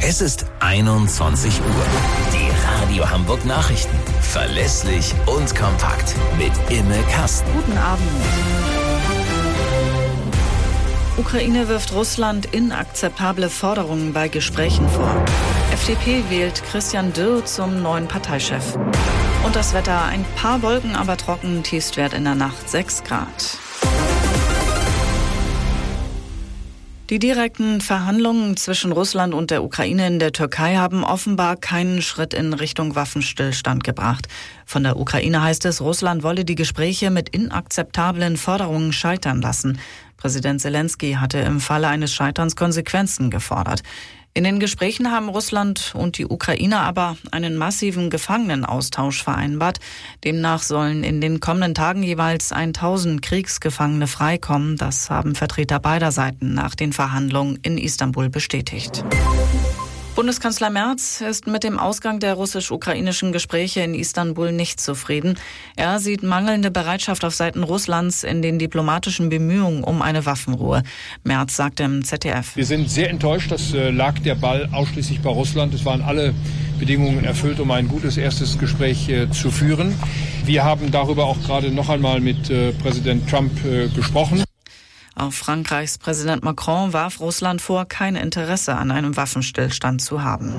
Es ist 21 Uhr. Die Radio Hamburg Nachrichten. Verlässlich und kompakt. Mit Imme Kasten. Guten Abend. Ukraine wirft Russland inakzeptable Forderungen bei Gesprächen vor. FDP wählt Christian Dürr zum neuen Parteichef. Und das Wetter, ein paar Wolken, aber trocken, Tiefstwert in der Nacht 6 Grad. Die direkten Verhandlungen zwischen Russland und der Ukraine in der Türkei haben offenbar keinen Schritt in Richtung Waffenstillstand gebracht. Von der Ukraine heißt es, Russland wolle die Gespräche mit inakzeptablen Forderungen scheitern lassen. Präsident Selenskyj hatte im Falle eines Scheiterns Konsequenzen gefordert. In den Gesprächen haben Russland und die Ukraine aber einen massiven Gefangenenaustausch vereinbart. Demnach sollen in den kommenden Tagen jeweils 1000 Kriegsgefangene freikommen. Das haben Vertreter beider Seiten nach den Verhandlungen in Istanbul bestätigt. Bundeskanzler Merz ist mit dem Ausgang der russisch-ukrainischen Gespräche in Istanbul nicht zufrieden. Er sieht mangelnde Bereitschaft auf Seiten Russlands in den diplomatischen Bemühungen um eine Waffenruhe. Merz sagte im ZDF: Wir sind sehr enttäuscht, das lag der Ball ausschließlich bei Russland. Es waren alle Bedingungen erfüllt, um ein gutes erstes Gespräch zu führen. Wir haben darüber auch gerade noch einmal mit Präsident Trump gesprochen. Auch Frankreichs Präsident Macron warf Russland vor, kein Interesse an einem Waffenstillstand zu haben.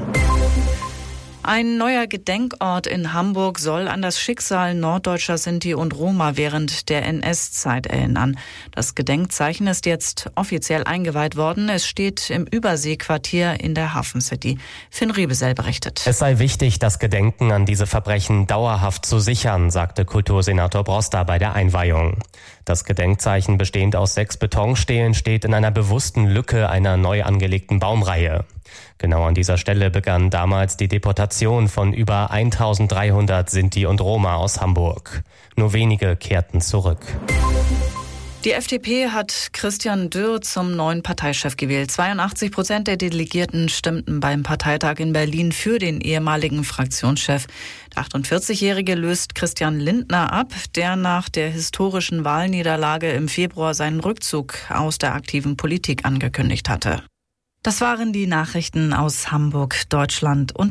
Ein neuer Gedenkort in Hamburg soll an das Schicksal norddeutscher Sinti und Roma während der NS-Zeit erinnern. Das Gedenkzeichen ist jetzt offiziell eingeweiht worden. Es steht im Überseequartier in der Hafen City. Finn Riebesell berichtet. Es sei wichtig, das Gedenken an diese Verbrechen dauerhaft zu sichern, sagte Kultursenator Broster bei der Einweihung. Das Gedenkzeichen, bestehend aus 6 Betonstelen, steht in einer bewussten Lücke einer neu angelegten Baumreihe. Genau an dieser Stelle begann damals die Deportation von über 1300 Sinti und Roma aus Hamburg. Nur wenige kehrten zurück. Die FDP hat Christian Dürr zum neuen Parteichef gewählt. 82% der Delegierten stimmten beim Parteitag in Berlin für den ehemaligen Fraktionschef. Der 48-Jährige löst Christian Lindner ab, der nach der historischen Wahlniederlage im Februar seinen Rückzug aus der aktiven Politik angekündigt hatte. Das waren die Nachrichten aus Hamburg, Deutschland und